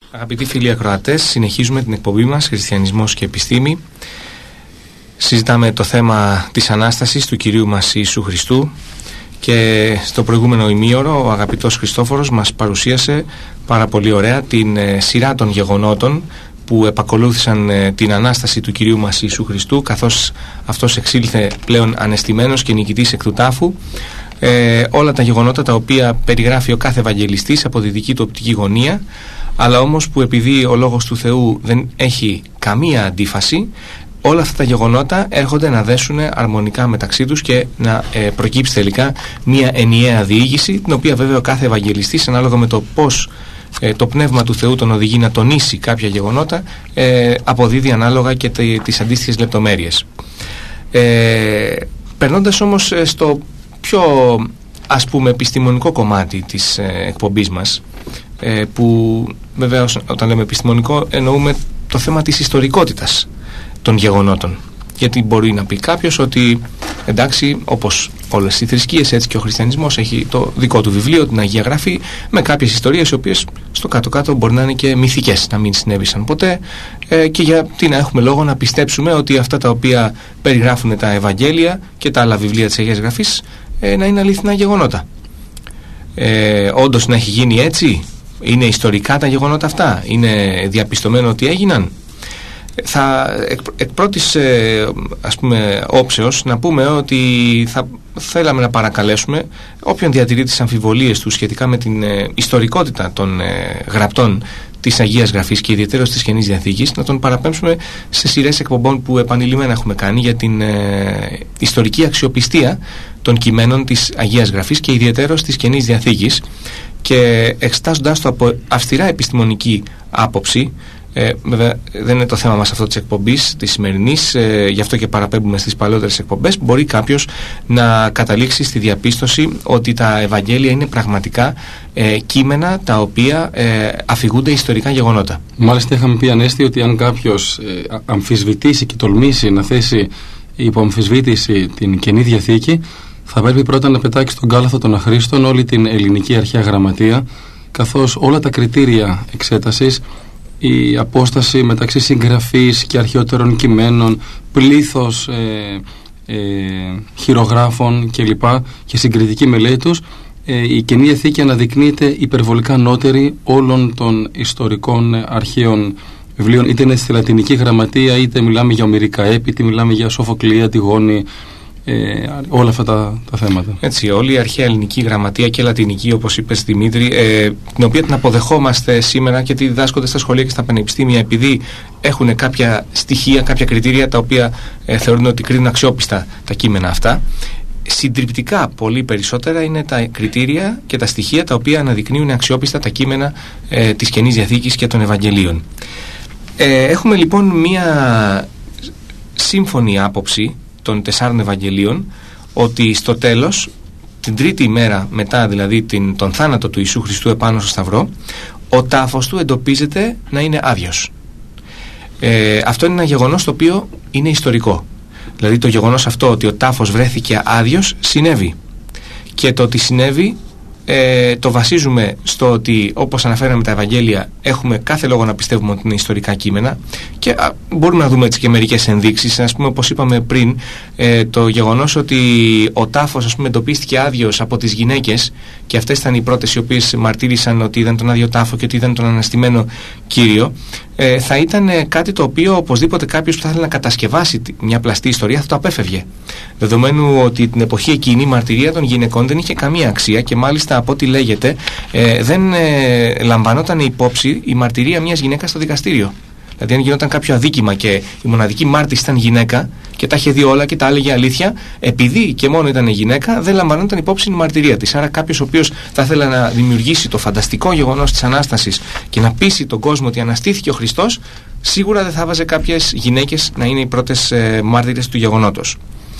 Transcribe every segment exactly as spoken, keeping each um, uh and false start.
Αγαπητοί φίλοι ακροατές, συνεχίζουμε την εκπομπή μας Χριστιανισμός και Επιστήμη. Συζητάμε το θέμα της Ανάστασης του Κυρίου μας Ιησού Χριστού και στο προηγούμενο ημίωρο ο αγαπητός Χριστόφορος μας παρουσίασε πάρα πολύ ωραία την ε, σειρά των γεγονότων που επακολούθησαν ε, την Ανάσταση του Κυρίου μας Ιησού Χριστού, καθώς αυτός εξήλθε πλέον ανεστημένος και νικητής εκ του τάφου. Ε, όλα τα γεγονότα τα οποία περιγράφει ο κάθε Ευαγγελιστής από τη δική του οπτική γωνία, αλλά όμως που επειδή ο Λόγος του Θεού δεν έχει καμία αντίφαση, όλα αυτά τα γεγονότα έρχονται να δέσουν αρμονικά μεταξύ τους και να ε, προκύψει τελικά μια ενιαία διήγηση, την οποία βέβαια ο κάθε Ευαγγελιστής, ανάλογα με το πώς ε, το Πνεύμα του Θεού τον οδηγεί να τονίσει κάποια γεγονότα, ε, αποδίδει ανάλογα και τε, τις αντίστοιχες λεπτομέρειες. Ε, περνώντας όμως στο πιο, ας πούμε, επιστημονικό κομμάτι της ε, εκπομπής μας, ε, που βέβαια όταν λέμε επιστημονικό εννοούμε το θέμα της ιστορικότητας των γεγονότων, γιατί μπορεί να πει κάποιος ότι εντάξει, όπως όλες οι θρησκείες, έτσι και ο χριστιανισμός έχει το δικό του βιβλίο, την Αγία Γραφή, με κάποιες ιστορίες οι οποίες στο κάτω-κάτω μπορεί να είναι και μυθικές, να μην συνέβησαν ποτέ, ε, και γιατί να έχουμε λόγο να πιστέψουμε ότι αυτά τα οποία περιγράφουν τα Ευαγγέλια και τα άλλα βιβλία της Αγίας Γραφής ε, να είναι αληθινά γεγονότα. Ε, όντως να έχει γίνει έτσι? Είναι ιστορικά τα γεγονότα αυτά? Είναι διαπιστωμένο ότι έγιναν? Θα εκ, εκ πρώτης ε, ας πούμε όψεως να πούμε ότι θα θέλαμε να παρακαλέσουμε όποιον διατηρεί τις αμφιβολίες του σχετικά με την ε, ιστορικότητα των ε, γραπτών της Αγίας Γραφής και ιδιαίτερα της Καινής Διαθήκης, να τον παραπέμψουμε σε σειρές εκπομπών που επανειλημμένα έχουμε κάνει για την ε, ιστορική αξιοπιστία των κειμένων της Αγίας Γραφής και ιδιαίτερα της Καινής Διαθήκης, και εξετάζοντας το από αυστηρά επιστημονική άποψη. Ε, βέβαια δεν είναι το θέμα μας αυτό της εκπομπής της σημερινής, ε, γι' αυτό και παραπέμπουμε στις παλαιότερες εκπομπές. Μπορεί κάποιος να καταλήξει στη διαπίστωση ότι τα Ευαγγέλια είναι πραγματικά ε, κείμενα τα οποία ε, αφηγούνται ιστορικά γεγονότα. Μάλιστα είχαμε πει, Ανέστη, ότι αν κάποιος ε, αμφισβητήσει και τολμήσει να θέσει υπό αμφισβήτηση την Καινή Διαθήκη, θα πρέπει πρώτα να πετάξει στον κάλαθο των αχρήστων όλη την ελληνική αρχαία γραμματεία, καθώς όλα τα κριτήρια εξέτασης, η απόσταση μεταξύ συγγραφής και αρχαιότερων κειμένων, πλήθος ε, ε, χειρογράφων κλπ. Και συγκριτική μελέτη τους, ε, η Καινή Διαθήκη αναδεικνύεται υπερβολικά ανώτερη όλων των ιστορικών ε, αρχαίων βιβλίων, είτε είναι στη λατινική γραμματεία, είτε μιλάμε για ομηρικά έπη, είτε μιλάμε για Σοφοκλή, Αντιγόνη, Ε, όλα αυτά τα, τα θέματα. Έτσι, όλη η αρχαία ελληνική γραμματεία και λατινική, όπως είπες Δημήτρη, ε, την οποία την αποδεχόμαστε σήμερα και τη διδάσκονται στα σχολεία και στα πανεπιστήμια, επειδή έχουν κάποια στοιχεία, κάποια κριτήρια τα οποία ε, θεωρούν ότι κρίνουν αξιόπιστα τα κείμενα αυτά. Συντριπτικά πολύ περισσότερα είναι τα κριτήρια και τα στοιχεία τα οποία αναδεικνύουν αξιόπιστα τα κείμενα ε, της Καινής Διαθήκης και των Ευαγγελίων. Ε, έχουμε λοιπόν μία σύμφωνη άποψη των τεσσάρων Ευαγγελίων ότι στο τέλος, την τρίτη ημέρα μετά δηλαδή την, τον θάνατο του Ιησού Χριστού επάνω στο Σταυρό, ο τάφος του εντοπίζεται να είναι άδειος. Ε, αυτό είναι ένα γεγονός το οποίο είναι ιστορικό. Δηλαδή το γεγονός αυτό ότι ο τάφος βρέθηκε άδειος συνέβη, και το ότι συνέβη ε, το βασίζουμε στο ότι, όπως αναφέραμε τα Ευαγγέλια, έχουμε κάθε λόγο να πιστεύουμε ότι είναι ιστορικά κείμενα, και α, μπορούμε να δούμε έτσι και μερικές ενδείξεις. Ας πούμε, όπως είπαμε πριν, ε, το γεγονός ότι ο τάφος, ας πούμε, εντοπίστηκε άδειος από τις γυναίκες, και αυτές ήταν οι πρώτες οι οποίες μαρτύρησαν ότι είδαν τον άδειο τάφο και ότι είδαν τον αναστημένο Κύριο, ε, θα ήταν κάτι το οποίο οπωσδήποτε κάποιος που θα ήθελε να κατασκευάσει μια πλαστή ιστορία θα το απέφευγε. Δεδομένου ότι την εποχή εκείνη η μαρτυρία των γυναικών δεν είχε καμία αξία, και μάλιστα από ό,τι λέγεται ε, δεν ε, λαμβανόταν υπόψη η μαρτυρία μιας γυναίκας στο δικαστήριο. Δηλαδή, αν γινόταν κάποιο αδίκημα και η μοναδική μάρτυρης ήταν γυναίκα και τα είχε δει όλα και τα έλεγε αλήθεια, επειδή και μόνο ήταν γυναίκα, δεν λαμβανόταν υπόψη η μαρτυρία της. Άρα, κάποιος ο οποίος θα ήθελε να δημιουργήσει το φανταστικό γεγονός της Ανάστασης και να πείσει τον κόσμο ότι αναστήθηκε ο Χριστός, σίγουρα δεν θα βάζε κάποιες γυναίκες να είναι οι πρώτες ε, μάρτυρες του γεγονότος.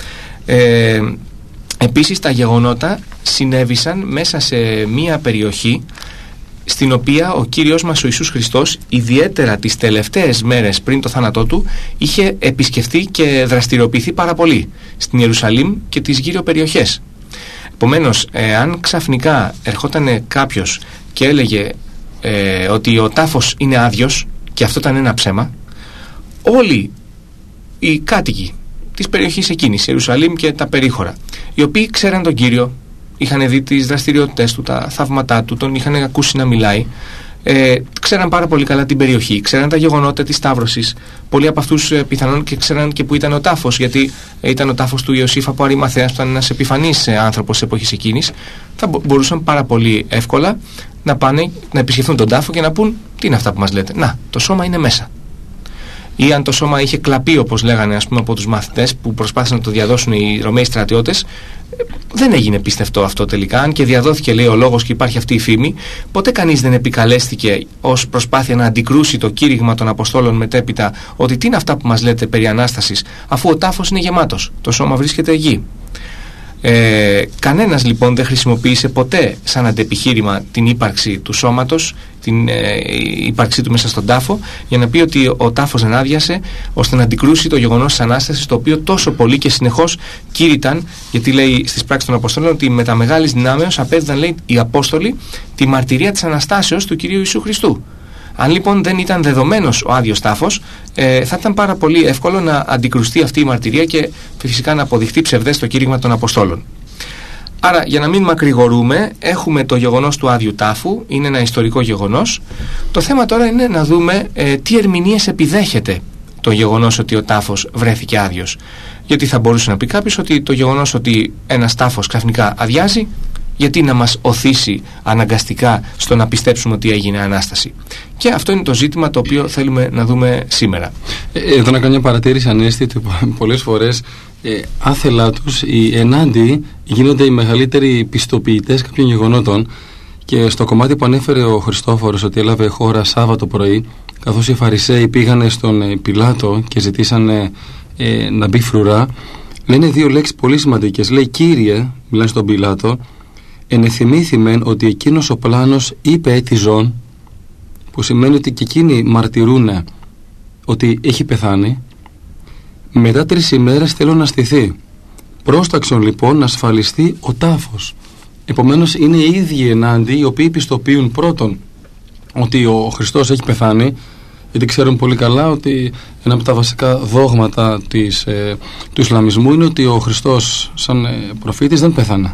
Ε, επίσης, τα γεγονότα συνέβησαν μέσα σε μία περιοχή στην οποία ο Κύριος μας ο Ιησούς Χριστός, ιδιαίτερα τις τελευταίες μέρες πριν το θάνατό του, είχε επισκεφθεί και δραστηριοποιηθεί πάρα πολύ στην Ιερουσαλήμ και τις γύρω περιοχές. Επομένως, ε, αν ξαφνικά ερχόταν κάποιος και έλεγε ε, ότι ο τάφος είναι άδειος, και αυτό ήταν ένα ψέμα, όλοι οι κάτοικοι της περιοχής εκείνης, Ιερουσαλήμ και τα περίχωρα, οι οποίοι ξέραν τον Κύριο, είχαν δει τις δραστηριότητες του, τα θαύματά του, τον είχαν ακούσει να μιλάει, ε, ξέραν πάρα πολύ καλά την περιοχή, ξέραν τα γεγονότα της Σταύρωσης. Πολλοί από αυτούς ε, πιθανόν και ξέραν και που ήταν ο τάφος, γιατί ε, ήταν ο τάφος του Ιωσήφ από Αριμαθέας, που ήταν ένας επιφανής ε, άνθρωπος της εποχής εκείνης. Θα μπο- μπορούσαν πάρα πολύ εύκολα να πάνε να επισκεφθούν τον τάφο και να πούν: τι είναι αυτά που μας λέτε? Να, το σώμα είναι μέσα. Ή αν το σώμα είχε κλαπεί, όπως λέγανε, ας πούμε, από τους μαθητές που προσπάθησαν να το διαδώσουν οι Ρωμαίοι στρατιώτες, δεν έγινε πιστευτό αυτό τελικά. Αν και διαδόθηκε, λέει, ο λόγος και υπάρχει αυτή η φήμη, ποτέ κανείς δεν επικαλέστηκε ως προσπάθεια να αντικρούσει το κήρυγμα των Αποστόλων μετέπειτα ότι τι είναι αυτά που μας λέτε περί Ανάστασης, αφού ο τάφος είναι γεμάτος, το σώμα βρίσκεται εκεί. Ε, κανένας λοιπόν δεν χρησιμοποίησε ποτέ σαν αντεπιχείρημα την ύπαρξη του σώματος, την ε, ύπαρξή του μέσα στον τάφο, για να πει ότι ο τάφος δεν άδειασε, ώστε να αντικρούσει το γεγονός της Ανάστασης, το οποίο τόσο πολύ και συνεχώς κήρυταν, γιατί λέει στις πράξεις των Αποστόλων ότι με τα μεγάλης δυνάμεως απέδιδαν, λέει, οι Απόστολοι τη μαρτυρία της Αναστάσεως του Κυρίου Ιησού Χριστού. Αν λοιπόν δεν ήταν δεδομένος ο άδειος τάφος, ε, θα ήταν πάρα πολύ εύκολο να αντικρουστεί αυτή η μαρτυρία και φυσικά να αποδειχτεί ψευδές το κήρυγμα των Αποστόλων. Άρα, για να μην μακρηγορούμε, έχουμε το γεγονός του άδειου τάφου, είναι ένα ιστορικό γεγονός. Το θέμα τώρα είναι να δούμε ε, τι ερμηνείες επιδέχεται το γεγονός ότι ο τάφος βρέθηκε άδειος. Γιατί θα μπορούσε να πει κάποιος ότι το γεγονός ότι ένας τάφος ξαφνικά αδειάζει, γιατί να μας οθήσει αναγκαστικά στο να πιστέψουμε ότι έγινε Ανάσταση? Και αυτό είναι το ζήτημα το οποίο θέλουμε να δούμε σήμερα. Εδώ να κάνω μια παρατήρηση, Ανέστη, ότι πολλές φορές ε, άθελά τους οι ενάντιοι γίνονται οι μεγαλύτεροι πιστοποιητές κάποιων γεγονότων, και στο κομμάτι που ανέφερε ο Χριστόφορος ότι έλαβε χώρα Σάββατο πρωί, καθώς οι Φαρισαίοι πήγανε στον ε, Πιλάτο και ζητήσανε ε, να μπει φρουρά, λένε δύο λέξεις πολύ σημαντικές. Λέει: Κύριε, μιλάνε στον Πιλάτο, ενεθυμήθημεν ότι εκείνος ο πλάνος είπε έτι ζών, που σημαίνει ότι και εκείνοι μαρτυρούνε ότι έχει πεθάνει. Μετά τρεις ημέρες θέλω να στηθεί. Πρόσταξον λοιπόν να ασφαλιστεί ο τάφος. Επομένως είναι οι ίδιοι ενάντια οι οποίοι πιστοποιούν πρώτον ότι ο Χριστός έχει πεθάνει, γιατί ξέρουν πολύ καλά ότι ένα από τα βασικά δόγματα της, ε, του Ισλαμισμού είναι ότι ο Χριστός σαν ε, προφήτης δεν πέθανε.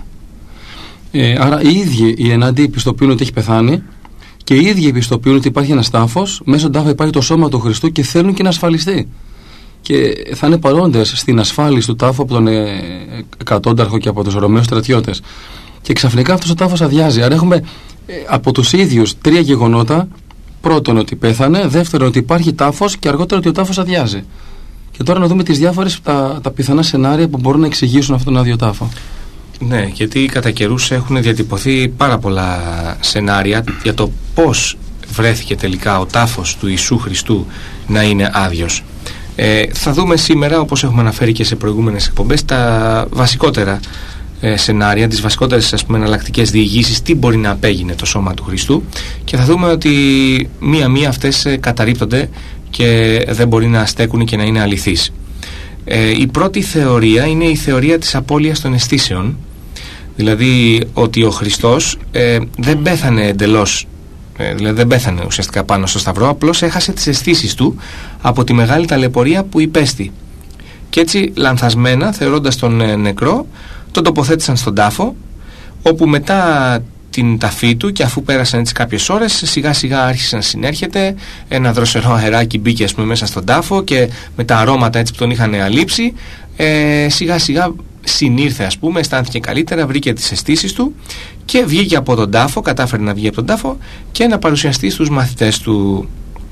Ε, άρα οι ίδιοι οι ενάντιοι πιστοποιούν ότι έχει πεθάνει, και οι ίδιοι πιστοποιούν ότι υπάρχει ένας τάφος, μέσα στον τάφο υπάρχει το σώμα του Χριστού και θέλουν και να ασφαλιστεί. Και θα είναι παρόντες στην ασφάλιση του τάφου από τον ε, εκατόνταρχο και από τους Ρωμαίους στρατιώτες. Και ξαφνικά αυτός ο τάφος αδειάζει. Άρα έχουμε ε, από τους ίδιους τρία γεγονότα. Πρώτον, ότι πέθανε. Δεύτερον, ότι υπάρχει τάφος. Και αργότερα, ότι ο τάφος αδειάζει. Και τώρα να δούμε τις διάφορες, τα, τα πιθανά σενάρια που μπορούν να εξηγήσουν αυτόν τον άδειο τάφο. Ναι, γιατί κατά καιρούς έχουν διατυπωθεί πάρα πολλά σενάρια για το πώς βρέθηκε τελικά ο τάφος του Ιησού Χριστού να είναι άδειος. Ε, θα δούμε σήμερα, όπως έχουμε αναφέρει και σε προηγούμενες εκπομπές, τα βασικότερα ε, σενάρια, τις βασικότερες, ας πούμε, εναλλακτικές διηγήσεις, τι μπορεί να απέγινε το σώμα του Χριστού, και θα δούμε ότι μία-μία αυτές ε, καταρρίπτονται και δεν μπορεί να στέκουν και να είναι αληθείς. Ε, η πρώτη θεωρία είναι η θεωρία της απώλειας των αισθήσεων, δηλαδή ότι ο Χριστός ε, δεν πέθανε εντελώς, ε, δηλαδή δεν πέθανε ουσιαστικά πάνω στο σταυρό, απλώς έχασε τις αισθήσεις του από τη μεγάλη ταλαιπωρία που υπέστη, και έτσι λανθασμένα, θεωρώντας τον ε, νεκρό, τον τοποθέτησαν στον τάφο, όπου μετά την ταφή του, και αφού πέρασαν έτσι κάποιες ώρες, σιγά σιγά άρχισε να συνέρχεται, ένα δροσερό αεράκι μπήκε, ας πούμε, μέσα στον τάφο, και με τα αρώματα έτσι που τον είχαν αλείψει, ε, σιγά σιγά συνήρθε, ας πούμε, αισθάνθηκε καλύτερα, βρήκε τις αισθήσεις του και βγήκε από τον τάφο, κατάφερε να βγει από τον τάφο και να παρουσιαστεί στους μαθητές του.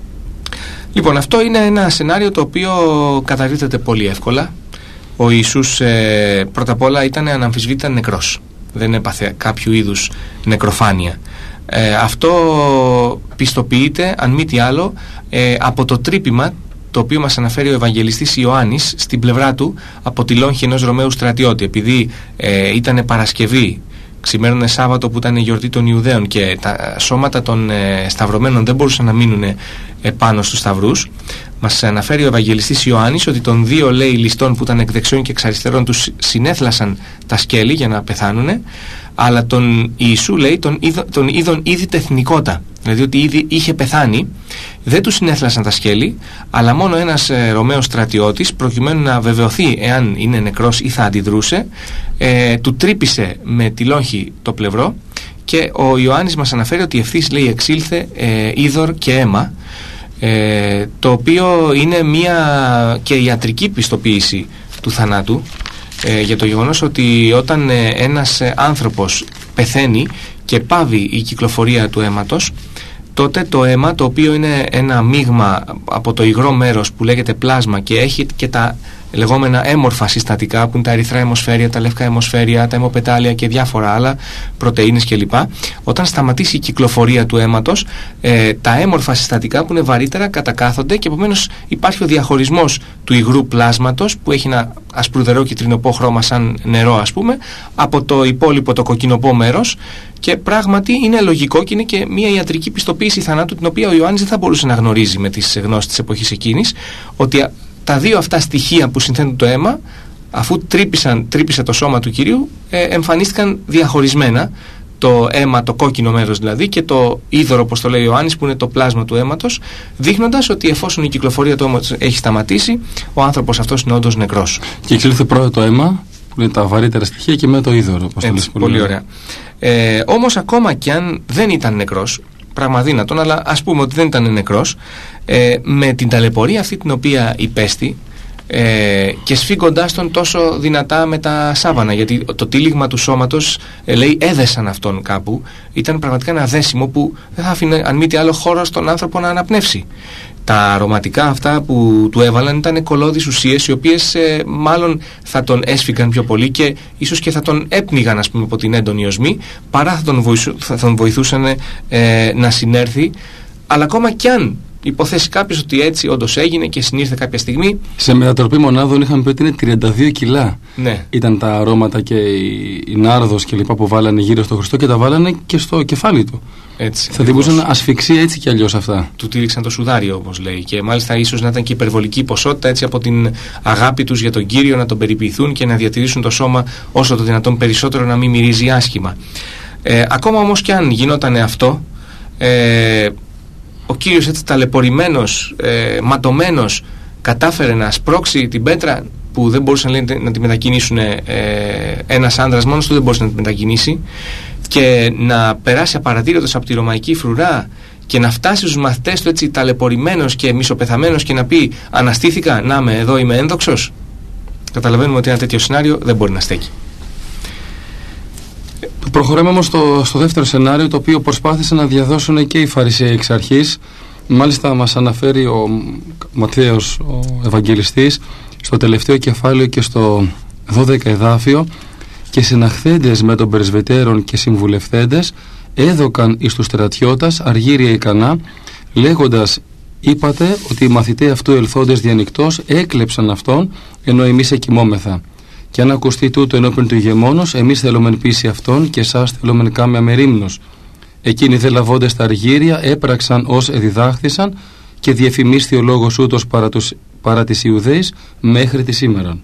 Λοιπόν, αυτό είναι ένα σενάριο το οποίο καταρρίπτεται πολύ εύκολα. Ο Ιησούς ε, πρώτα απ' όλα ήταν αναμφισβήτητα νεκρός, δεν έπαθε κάποιο είδους νεκροφάνεια. Ε, αυτό πιστοποιείται, αν μη τι άλλο, ε, από το τρύπημα το οποίο μας αναφέρει ο Ευαγγελιστής Ιωάννης στην πλευρά του από τη λόγχη ενός Ρωμαίου στρατιώτη. Επειδή ε, ήταν Παρασκευή, ξημέρωνε Σάββατο που ήταν η γιορτή των Ιουδαίων, και τα σώματα των ε, σταυρωμένων δεν μπορούσαν να μείνουν ε, πάνω στους σταυρούς, μας αναφέρει ο Ευαγγελιστής Ιωάννης ότι των δύο, λέει, ληστών που ήταν εκ δεξιών και εξ αριστερών τους συνέθλασαν τα σκέλη για να πεθάνουνε, αλλά τον Ιησού, λέει, τον, είδο, τον είδον ήδη τεθνικότα, δηλαδή ότι ήδη είχε πεθάνει. Δεν του συνέθλασαν τα σκέλη, αλλά μόνο ένας ε, Ρωμαίος στρατιώτης, προκειμένου να βεβαιωθεί εάν είναι νεκρός ή θα αντιδρούσε, ε, του τρύπησε με τη λόγχη το πλευρό, και ο Ιωάννης μας αναφέρει ότι ευθύς, λέει, εξήλθε ε, είδωρ και αίμα, ε, το οποίο είναι μια και ιατρική πιστοποίηση του θανάτου, ε, για το γεγονός ότι όταν ε, ένας ε, άνθρωπος πεθαίνει και πάβει η κυκλοφορία του αίματος, τότε το αίμα, το οποίο είναι ένα μείγμα από το υγρό μέρος που λέγεται πλάσμα και έχει και τα λεγόμενα έμορφα συστατικά, που είναι τα ερυθρά αιμοσφαίρια, τα λευκά αιμοσφαίρια, τα αιμοπετάλια και διάφορα άλλα, πρωτεΐνες κλπ. Όταν σταματήσει η κυκλοφορία του αίματος, ε, τα έμορφα συστατικά που είναι βαρύτερα κατακάθονται, και επομένως υπάρχει ο διαχωρισμός του υγρού πλάσματος, που έχει ένα ασπρουδερό κυτρινοπό χρώμα σαν νερό, ας πούμε, από το υπόλοιπο το κοκκινοπό μέρος, και πράγματι είναι λογικό και είναι και μια ιατρική πιστοποίηση θανάτου, την οποία ο Ιωάννης δεν θα μπορούσε να γνωρίζει με τις γνώσεις της εποχής εκείνης, ότι τα δύο αυτά στοιχεία που συνθέτουν το αίμα, αφού τρύπησαν, τρύπησε το σώμα του Κυρίου, ε, εμφανίστηκαν διαχωρισμένα, το αίμα, το κόκκινο μέρος δηλαδή, και το είδωρο, όπως το λέει ο Ιωάννης, που είναι το πλάσμα του αίματος, δείχνοντας ότι εφόσον η κυκλοφορία του αίματος έχει σταματήσει, ο άνθρωπος αυτός είναι όντως νεκρός. Και εξήλθε πρώτα το αίμα, που είναι τα βαρύτερα στοιχεία, και μετά το είδωρο. Έτσι, πολύ, πολύ ωραία. Ε, όμως ακόμα κι αν δεν ήταν νεκρός, πραγματίνατον, αλλά ας πούμε ότι δεν ήταν νεκρός, ε, με την ταλαιπωρία αυτή την οποία υπέστη, ε, και σφίγγοντάς τον τόσο δυνατά με τα σάβανα, γιατί το τύλιγμα του σώματος, ε, λέει, έδεσαν αυτόν κάπου, ήταν πραγματικά ένα δέσιμο που δεν θα άφηνε αν μη τι άλλο χώρο στον άνθρωπο να αναπνεύσει. Τα αρωματικά αυτά που του έβαλαν ήταν κολώδεις ουσίες, οι οποίες ε, μάλλον θα τον έσφυγαν πιο πολύ και ίσως και θα τον έπνιγαν, ας πούμε, από την έντονη οσμή, παρά θα τον, βοηθού, θα τον βοηθούσαν ε, να συνέρθει. Αλλά ακόμα κι αν υποθέσει κάποιος ότι έτσι όντως έγινε και συνήρθε κάποια στιγμή. Σε μετατροπή μονάδων είχαμε πει ότι είναι τριάντα δύο κιλά. Ναι. Ήταν τα αρώματα και η, η νάρδος και λοιπά που βάλανε γύρω στο Χριστό, και τα βάλανε και στο κεφάλι του. Έτσι, θα την μπορούσαν ασφυξία έτσι κι αλλιώς αυτά. Του τύλιξαν το σουδάριο, όπως λέει, και μάλιστα ίσως να ήταν και υπερβολική ποσότητα, έτσι, από την αγάπη τους για τον Κύριο, να τον περιποιηθούν και να διατηρήσουν το σώμα όσο το δυνατόν περισσότερο, να μην μυρίζει άσχημα. Ε, ακόμα όμως κι αν γινόταν αυτό, ε, ο Κύριος, έτσι ταλαιπωρημένος, ε, ματωμένος, κατάφερε να σπρώξει την πέτρα που δεν μπορούσαν, λέει, να τη μετακινήσουν, ε, ένας άντρας μόνος του δεν μπορούσε να τη μετακινήσει, και να περάσει απαρατήρητος από τη ρωμαϊκή φρουρά και να φτάσει στους μαθητές του, έτσι ταλαιπωρημένος και μισοπεθαμένος, και να πει «Αναστήθηκα, να με, εδώ είμαι ένδοξος». Καταλαβαίνουμε ότι ένα τέτοιο σενάριο δεν μπορεί να στέκει. Προχωράμε όμως στο, στο δεύτερο σενάριο, το οποίο προσπάθησαν να διαδώσουν και οι Φαρισαίοι εξ αρχής. Μάλιστα μας αναφέρει ο Ματθαίος, ο Ευαγγελιστής, στο τελευταίο κεφάλαιο και στο δώδεκα εδάφιο: «Και συναχθέντες με των πρεσβυτέρων και συμβουλευθέντες έδωκαν εις τους στρατιώτας αργύρια ικανά, λέγοντας, είπατε ότι οι μαθητές αυτού ελθόντες διανυκτός έκλεψαν αυτόν, ενώ εμείς εκοιμόμεθα. Και αν ακουστεί τούτο ενώπιον του ηγεμόνος, εμείς θέλομεν πείσει αυτόν και εσάς θέλομεν κάμε αμερίμνος. Εκείνοι δε λαβώντες τα αργύρια έπραξαν ως εδιδάχθησαν, και διεφημίσθη ο λόγος ούτως παρά, τους, παρά τις Ιουδαίης μέχρι τη σήμεραν».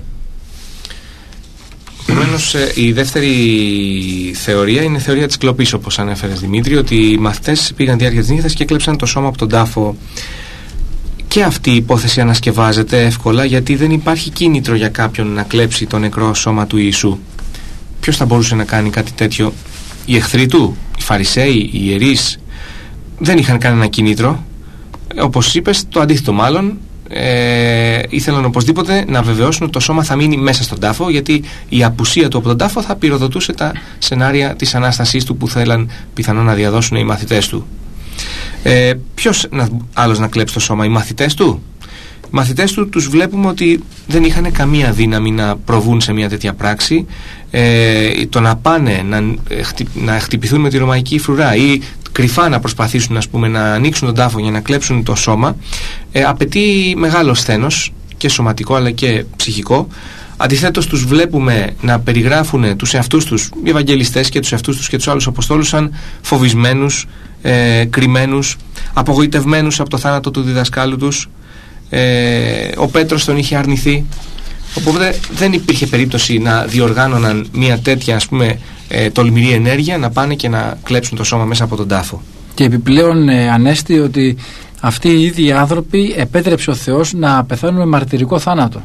Επομένως, η δεύτερη θεωρία είναι η θεωρία της κλοπής, όπως ανέφερες, Δημήτρη, ότι οι μαθητές πήγαν διάρκεια της νύχτας και έκλεψαν το σώμα από τον τάφο. Και αυτή η υπόθεση ανασκευάζεται εύκολα, γιατί δεν υπάρχει κίνητρο για κάποιον να κλέψει το νεκρό σώμα του Ιησού. Ποιος θα μπορούσε να κάνει κάτι τέτοιο? Οι εχθροί του, οι Φαρισαίοι, οι ιερείς, δεν είχαν κανένα κίνητρο. Όπως είπες, το αντίθετο μάλλον. Ε, ήθελαν οπωσδήποτε να βεβαιώσουν ότι το σώμα θα μείνει μέσα στον τάφο, γιατί η απουσία του από τον τάφο θα πυροδοτούσε τα σενάρια της Ανάστασής του που θέλαν πιθανόν να διαδώσουν οι μαθητές του. Ε, ποιος να, άλλος να κλέψει το σώμα? Οι μαθητές του. Οι μαθητές του τους βλέπουμε ότι δεν είχαν καμία δύναμη να προβούν σε μια τέτοια πράξη. Ε, το να πάνε να, να χτυπηθούν με τη ρωμαϊκή φρουρά ή κρυφά να προσπαθήσουν, ας πούμε, να ανοίξουν τον τάφο για να κλέψουν το σώμα, ε, απαιτεί μεγάλο σθένος, και σωματικό αλλά και ψυχικό. Αντιθέτως, τους βλέπουμε να περιγράφουν τους εαυτούς τους, οι Ευαγγελιστές, και τους εαυτούς τους και τους άλλους Αποστόλους, σαν φοβισμένους, ε, κρυμμένους, απογοητευμένους από το θάνατο του διδασκάλου τους. Ε, ο Πέτρος τον είχε αρνηθεί, οπότε δεν υπήρχε περίπτωση να διοργάνωναν μια τέτοια, ας πούμε, ε, τολμηρή ενέργεια, να πάνε και να κλέψουν το σώμα μέσα από τον τάφο. Και επιπλέον ε, Ανέστη, ότι αυτοί οι ίδιοι άνθρωποι επέτρεψε ο Θεός να πεθάνουν με μαρτυρικό θάνατο.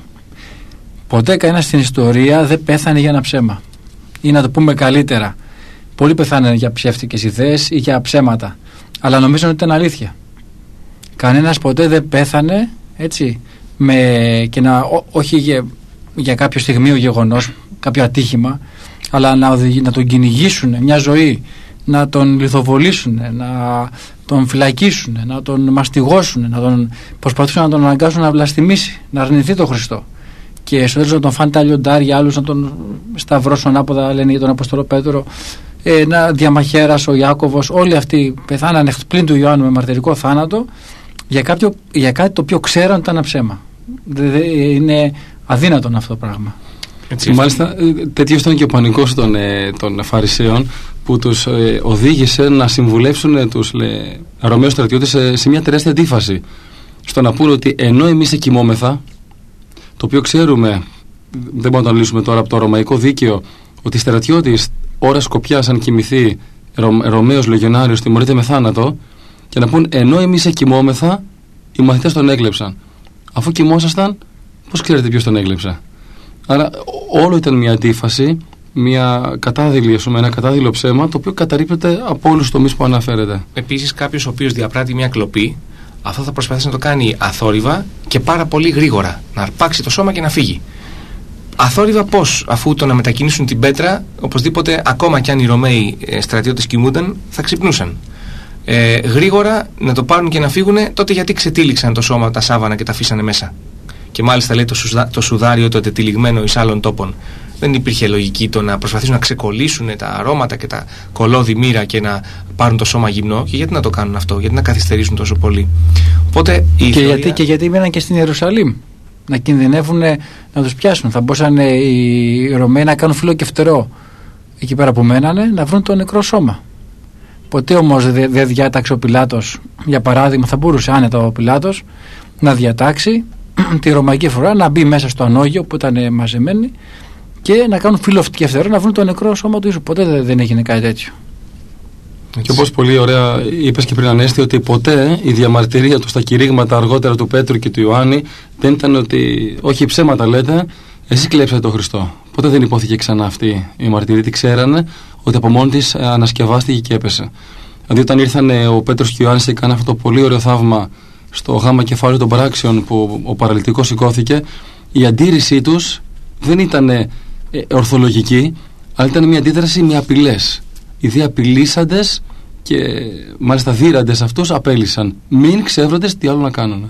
Ποτέ κανένας στην ιστορία δεν πέθανε για ένα ψέμα. Ή να το πούμε καλύτερα, πολλοί πεθάνανε για ψεύτικες ιδέες ή για ψέματα, αλλά νομίζουν ότι ήταν αλήθεια. Κανένας ποτέ δεν πέθανε, έτσι, με, και να, ό, όχι για, για κάποιο στιγμίο γεγονός, κάποιο ατύχημα, αλλά να, να τον κυνηγήσουν μια ζωή, να τον λιθοβολήσουν, να τον φυλακίσουν, να τον μαστιγώσουν, να τον προσπαθήσουν να τον αναγκάσουν να βλαστημίσει, να αρνηθεί τον Χριστό. Και στο τέλος να τον φάνε τα λιοντάρια, άλλους να τον σταυρώσουν ανάποδα, λένε για τον Απόστολο Πέτρο, ε, να διαμαχαίρας ο Ιάκωβος, όλοι αυτοί πεθάνανε πλην του Ιωάννου με μαρτυρικό θάνατο για, κάποιο, για κάτι το οποίο ξέραν ότι ήταν ένα ψέμα. Δε, δε, είναι αδύνατον αυτό το πράγμα. Έτσι, μάλιστα τέτοιος ήταν και ο πανικός των, ε, των Φαρισαίων, που τους ε, οδήγησε να συμβουλεύσουν ε, τους ε, Ρωμαίους στρατιώτες σε, σε μια τεράστια αντίφαση, στο να πούνε ότι ενώ εμείς εκοιμόμεθα, το οποίο ξέρουμε, δεν μπορούμε να το αναλύσουμε τώρα από το ρωμαϊκό δίκαιο, ότι στρατιώτης ώρα σκοπιάς αν κοιμηθεί Ρω, Ρωμαίος λεγιονάριος τιμωρείται με θάνατο, και να πούν ενώ εμείς εκοιμόμεθα, οι μαθητές τον έκλεψαν. Αφού κοιμόσασταν, πώς ξέρετε ποιος τον έκλεψε? Άρα όλο ήταν μια αντίφαση, μια κατάδειλη, πούμε, ένα κατάδειλο ψέμα, το οποίο καταρρίπτεται από όλους τους τομείς που αναφέρεται. Επίσης, κάποιος ο οποίος διαπράττει μια κλοπή, αυτό θα προσπαθήσει να το κάνει αθόρυβα και πάρα πολύ γρήγορα, να αρπάξει το σώμα και να φύγει. Αθόρυβα πώς? Αφού το να μετακινήσουν την πέτρα, οπωσδήποτε, ακόμα κι αν οι Ρωμαίοι στρατιώτες κοιμούνταν, θα ξυπνούσαν. Ε, γρήγορα να το πάρουν και να φύγουν, τότε γιατί ξετύλιξαν το σώμα, τα σάβανα και τα αφήσανε μέσα? Και μάλιστα λέει το, σουδα, το σουδάριο το τετυλιγμένο εις άλλων τόπων. Δεν υπήρχε λογική το να προσπαθήσουν να ξεκολλήσουν τα αρώματα και τα κολόδι μοίρα και να πάρουν το σώμα γυμνό. Και γιατί να το κάνουν αυτό, γιατί να καθυστερήσουν τόσο πολύ? Οπότε, η και, ιστορία... γιατί, και γιατί μείναν και στην Ιερουσαλήμ να κινδυνεύουν να τους πιάσουν. Θα μπορούσαν οι Ρωμαίοι να κάνουν φύλλο και φτερό εκεί πέρα που μένανε, να βρουν το νεκρό σώμα. Ποτέ όμως δεν δε διάταξε ο Πιλάτος, για παράδειγμα, θα μπορούσε άνετα ο Πιλάτος να διατάξει τη ρωμαϊκή φορά να μπει μέσα στο ανώγιο που ήταν μαζεμένοι και να κάνουν φύλλο και φτερό να βρουν το νεκρό σώμα του Ιησού. Ποτέ δεν έγινε κάτι τέτοιο. Και όπως πολύ ωραία είπες και πριν, Ανέστη, ότι ποτέ η διαμαρτυρία του στα κηρύγματα αργότερα του Πέτρου και του Ιωάννη δεν ήταν ότι όχι ψέματα λέτε, εσείς κλέψατε τον Χριστό. Ποτέ δεν υπόθηκε ξανά αυτή η μαρτυρία. Τι ξέρανε ότι από μόνη της ανασκευάστηκε και έπεσε. Δηλαδή όταν ήρθαν ο Πέτρος και ο Ιωάννης και κάνανε αυτό το πολύ ωραίο θαύμα στο γάμα κεφάλαιο των πράξεων που ο παραλυτικός σηκώθηκε, η αντίρρησή τους δεν ήταν ε, ορθολογική, αλλά ήταν μια αντίδραση με απειλές. Οι δύο απειλήσαντες και μάλιστα δίραντες αυτούς απέλησαν. Μην ξεύροντες τι άλλο να κάνουν.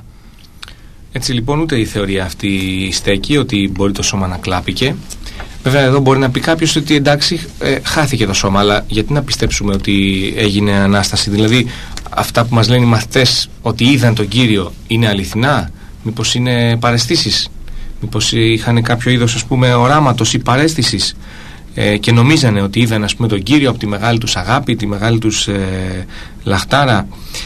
Έτσι λοιπόν ούτε η θεωρία αυτή στέκει ότι μπορεί το σώμα να κλάπηκε. Βέβαια εδώ μπορεί να πει κάποιος ότι εντάξει ε, χάθηκε το σώμα, αλλά γιατί να πιστέψουμε ότι έγινε Ανάσταση? Δηλαδή αυτά που μας λένε οι μαθητές ότι είδαν τον Κύριο είναι αληθινά? Μήπως είναι παραισθήσεις? Μήπως είχαν κάποιο είδος, ας πούμε, οράματος ή παραίσθησης ε, και νομίζανε ότι είδαν, ας πούμε, τον Κύριο από τη μεγάλη τους αγάπη, τη μεγάλη τους ε, λαχτάρα?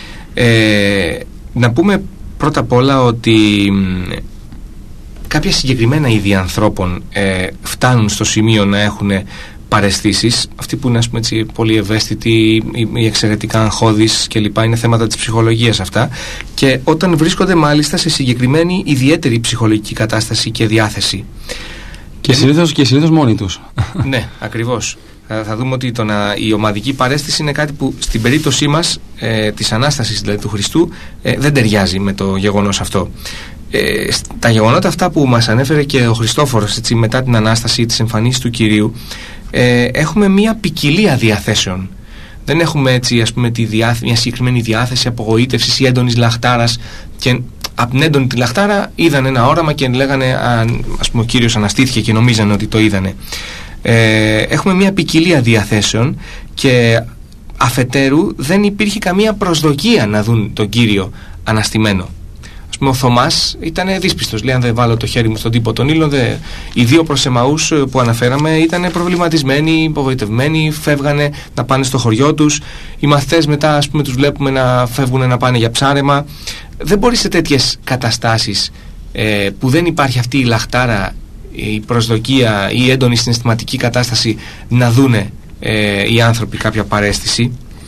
Ε, να πούμε πρώτα απ' όλα ότι ε, κάποια συγκεκριμένα είδη ανθρώπων ε, φτάνουν στο σημείο να έχουν παραισθήσεις. Αυτοί που είναι, ας πούμε, έτσι, πολύ ευαίσθητοι ή εξαιρετικά αγχώδεις κλπ. Είναι θέματα της ψυχολογίας αυτά. Και όταν βρίσκονται μάλιστα σε συγκεκριμένη ιδιαίτερη ψυχολογική κατάσταση και διάθεση. Και, και συνήθως, και συνήθως μόνοι τους. Ναι, ακριβώς. Θα, θα δούμε ότι το να, η ομαδική παραίσθηση είναι κάτι που στην περίπτωσή μας ε, της Ανάστασης δηλαδή του Χριστού ε, δεν ταιριάζει με το γεγονός αυτό. Ε, τα γεγονότα αυτά που μας ανέφερε και ο Χριστόφορος, έτσι, μετά την Ανάσταση της εμφανίσης του Κυρίου, ε, έχουμε μια ποικιλία διαθέσεων. Δεν έχουμε, έτσι, ας πούμε, τη διάθ, μια συγκεκριμένη διάθεση απογοήτευσης ή έντονης λαχτάρας, και από την έντονη τη λαχτάρα είδαν ένα όραμα και λέγανε, ας πούμε, ο Κύριος αναστήθηκε και νομίζανε ότι το είδανε. Ε, έχουμε μια ποικιλία διαθέσεων και αφετέρου δεν υπήρχε καμία προσδοκία να δουν τον Κύριο αναστημένο. Ας πούμε, ο Θωμάς ήταν δύσπιστος. Λέει, αν δεν βάλω το χέρι μου στον τύπο των ήλων, δε... Οι δύο προς Εμαούς που αναφέραμε ήταν προβληματισμένοι, υπογοητευμένοι, φεύγανε να πάνε στο χωριό τους. Οι μαθητές μετά, ας πούμε, τους βλέπουμε να φεύγουν να πάνε για ψάρεμα. Δεν μπορεί σε τέτοιες καταστάσεις ε, που δεν υπάρχει αυτή η λαχτάρα, η προσδοκία ή η έντονη συναισθηματική κατάσταση, να δούνε ε, οι άνθρωποι κάποια παραίσθηση.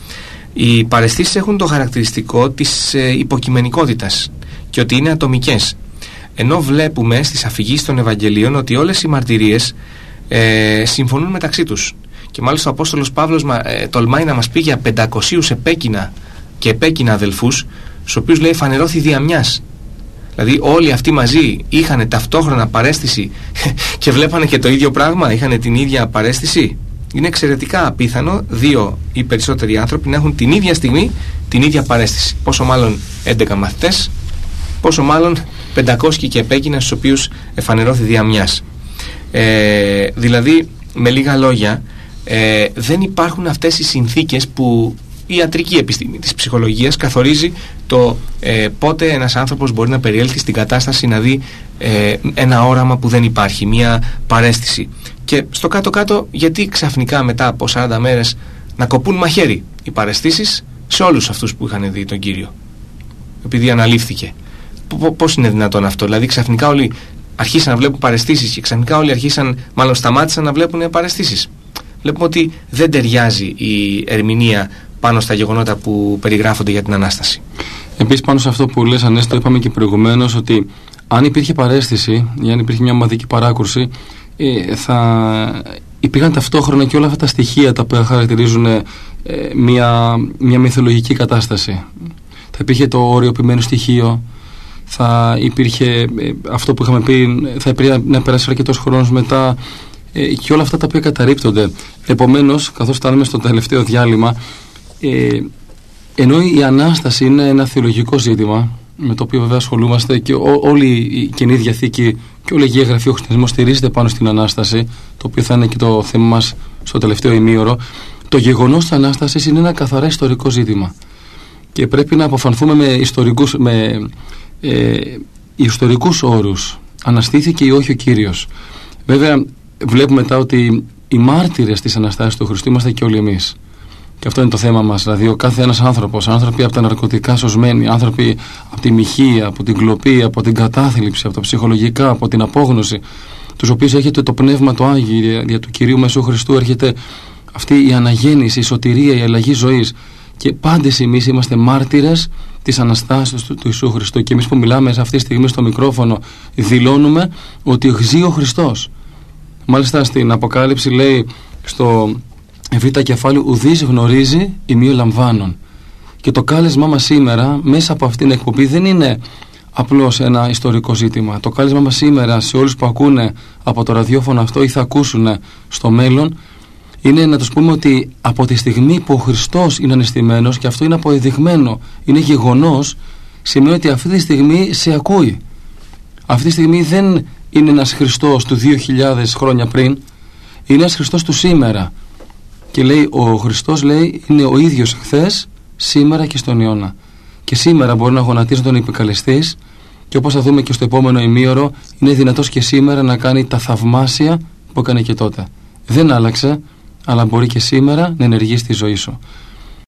Οι παραισθήσεις έχουν το χαρακτηριστικό της ε, υποκειμενικότητας και ότι είναι ατομικές. Ενώ βλέπουμε στις αφηγήσεις των Ευαγγελίων ότι όλες οι μαρτυρίες ε, συμφωνούν μεταξύ τους. Και μάλιστα ο Απόστολος Παύλος ε, τολμάει να μας πει για πεντακοσίους επέκεινα και επέκεινα αδελφούς, στους οποίους λέει φανερώθη δια μιας. Δηλαδή όλοι αυτοί μαζί είχαν ταυτόχρονα παρέστηση και βλέπανε και το ίδιο πράγμα, είχαν την ίδια παρέστηση. Είναι εξαιρετικά απίθανο δύο ή περισσότεροι άνθρωποι να έχουν την ίδια στιγμή την ίδια παρέστηση. Πόσο μάλλον έντεκα μαθητές, πόσο μάλλον πεντακόσιοι και επέκεινα στους οποίους εφανερώθη δια μιας. Ε, δηλαδή, με λίγα λόγια, ε, δεν υπάρχουν αυτές οι συνθήκες που η ιατρική επιστήμη της ψυχολογίας καθορίζει το ε, πότε ένας άνθρωπος μπορεί να περιέλθει στην κατάσταση να δει ε, ένα όραμα που δεν υπάρχει, μια παρέστηση. Και στο κάτω-κάτω, γιατί ξαφνικά μετά από σαράντα μέρες να κοπούν μαχαίρι οι παραισθήσεις σε όλους αυτούς που είχαν δει τον Κύριο, επειδή αναλήφθηκε. Πώς είναι δυνατόν αυτό? Δηλαδή ξαφνικά όλοι αρχίσαν να βλέπουν παραισθήσεις και ξαφνικά όλοι αρχίσαν, μάλλον σταμάτησαν να βλέπουν παραισθήσεις. Βλέπουμε ότι δεν ταιριάζει η ερμηνεία πάνω στα γεγονότα που περιγράφονται για την Ανάσταση. Επίσης, πάνω σε αυτό που λες, Ανέστη, το είπαμε και προηγουμένως, ότι αν υπήρχε παραίσθηση ή αν υπήρχε μια ομαδική παράκουρση, ε, θα υπήρχαν ταυτόχρονα και όλα αυτά τα στοιχεία τα οποία χαρακτηρίζουν ε, μια, μια μυθολογική κατάσταση. Θα υπήρχε το οριοποιημένο στοιχείο, θα υπήρχε ε, αυτό που είχαμε πει, θα υπήρχε να περάσει αρκετός χρόνος μετά, ε, και όλα αυτά τα οποία καταρρίπτονται. Επομένως, καθώς φτάνουμε στο τελευταίο διάλειμμα, ε, ενώ η Ανάσταση είναι ένα θεολογικό ζήτημα, με το οποίο βέβαια ασχολούμαστε και ό, όλη η Καινή Διαθήκη και όλη η Αγία Γραφή, ο χριστιανισμός στηρίζεται πάνω στην Ανάσταση, το οποίο θα είναι και το θέμα μας στο τελευταίο ημίωρο. Το γεγονός της Ανάστασης είναι ένα καθαρά ιστορικό ζήτημα και πρέπει να αποφανθούμε με ιστορικούς, με, ε, ιστορικούς όρους. Αναστήθηκε ή όχι ο Κύριος? Βέβαια βλέπουμε μετά ότι οι μάρτυρες της Αναστάσεως του Χριστού είμαστε και όλοι εμείς. Και αυτό είναι το θέμα μας. Δηλαδή, ο κάθε ένας άνθρωπος, άνθρωποι από τα ναρκωτικά σωσμένοι, άνθρωποι από τη μοιχεία, από την κλοπή, από την κατάθλιψη, από τα ψυχολογικά, από την απόγνωση, τους οποίους έρχεται το πνεύμα το Άγιο δια του Κυρίου Μεσού Χριστού, έρχεται αυτή η αναγέννηση, η σωτηρία, η αλλαγή ζωής. Και πάντες εμείς είμαστε μάρτυρες της Αναστάσεως του, του Ιησού Χριστού. Και εμείς που μιλάμε σε αυτή τη στιγμή στο μικρόφωνο, δηλώνουμε ότι ζει ο Χριστός. Μάλιστα στην Αποκάλυψη λέει στο Β' κεφάλαιο, ουδής γνωρίζει ημίω λαμβάνων. Και το κάλεσμά μας σήμερα μέσα από αυτήν την εκπομπή δεν είναι απλώς ένα ιστορικό ζήτημα. Το κάλεσμά μας σήμερα σε όλους που ακούνε από το ραδιόφωνο αυτό ή θα ακούσουν στο μέλλον είναι να τους πούμε ότι από τη στιγμή που ο Χριστός είναι ανεστημένος, και αυτό είναι αποδεδειγμένο, είναι γεγονός, σημαίνει ότι αυτή τη στιγμή σε ακούει. Αυτή τη στιγμή δεν είναι ένας Χριστός του δύο χιλιάδες χρόνια πριν, είναι ένας Χριστός του σήμερα. Και λέει, ο Χριστός λέει είναι ο ίδιος χθες, σήμερα και στον αιώνα. Και σήμερα μπορεί να γονατίζει τον επικαλεστής, και όπως θα δούμε και στο επόμενο ημίωρο, είναι δυνατός και σήμερα να κάνει τα θαυμάσια που έκανε και τότε. Δεν άλλαξε, αλλά μπορεί και σήμερα να ενεργεί στη ζωή σου.